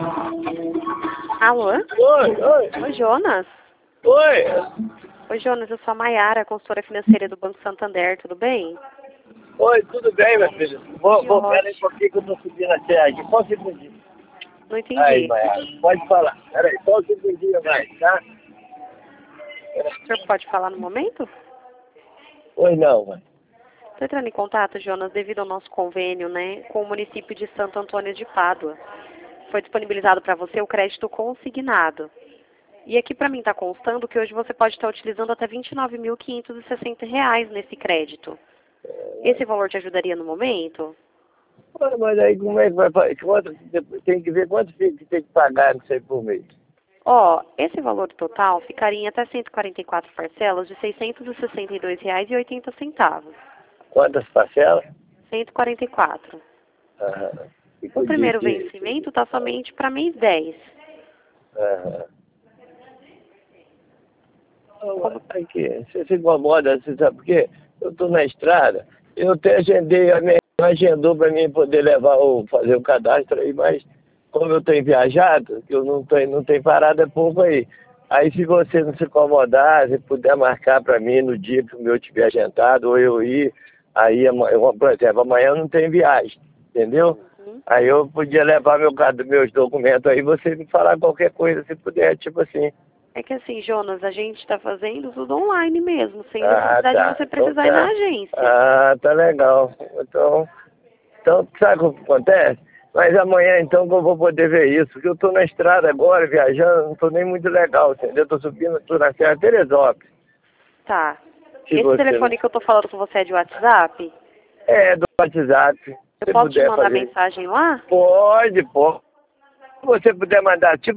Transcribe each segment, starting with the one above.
Alô? Oi. Oi, Jonas? Oi. Oi, Jonas, eu sou a Maiara, consultora financeira do Banco Santander, tudo bem? Oi, tudo bem, meu filho? Vou, Que pera aí um ótimo. pouquinho que eu tô subindo a serra aqui. Só um segundinho. Não Aí, entendi. Maiara, pode falar. Pera aí, só um segundinho mais, tá? O senhor pode falar no momento? Oi, não, mãe. Estou entrando em contato, Jonas, devido ao nosso convênio, né, com o município de Santo Antônio de Pádua. Foi disponibilizado para você o crédito consignado. E aqui para mim está constando que hoje você pode estar utilizando até R$ 29.560 nesse crédito. Esse valor te ajudaria no momento? Ué, mas aí como é que vai fazer? Tem que ver quanto que tem que pagar isso aí por mês. Ó, esse valor total ficaria em até 144 parcelas de R$ 662,80. Quantas parcelas? 144. Aham. E O com dia primeiro que... vencimento está somente para mês 10. Aham. Como... Aqui, você se incomoda, você sabe por quê? Eu estou na estrada, eu até agendei, a minha irmã agendou para mim poder levar ou fazer o cadastro aí, mas como eu tenho viajado, que eu não tenho parado é pouco aí. Aí se você não se incomodar, se puder marcar para mim no dia que o meu tiver agendado, ou eu ir, aí, por exemplo, amanhã eu não tenho viagem, entendeu? Uhum. Aí eu podia levar meus documentos aí, você me falar qualquer coisa, se puder, tipo assim. É que assim, Jonas, a gente está fazendo tudo online mesmo, sem Ah, necessidade de tá. você Então precisar ir na tá. agência. Ah, tá legal. Então sabe o que acontece? Mas amanhã então que eu vou poder ver isso, porque eu tô na estrada agora, viajando, não tô nem muito legal, entendeu? Tô subindo, tô na Serra Teresópolis. Tá. Se Esse você não... telefone que eu tô falando com você é de WhatsApp? É, do WhatsApp. Se Eu você posso te puder mandar fazer. mensagem lá? Pode. Se você puder mandar, tipo,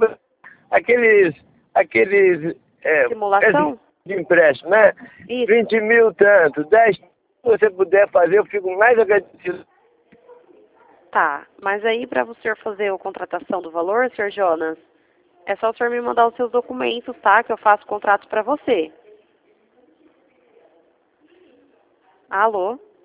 aqueles esses Simulação? de empréstimo, né? Isso. 20 mil tanto, 10, se você puder fazer, eu fico mais agradecido. Tá. Mas aí, para você fazer a contratação do valor, senhor Jonas, é só o senhor me mandar os seus documentos, tá? Que eu faço o contrato para você. Alô?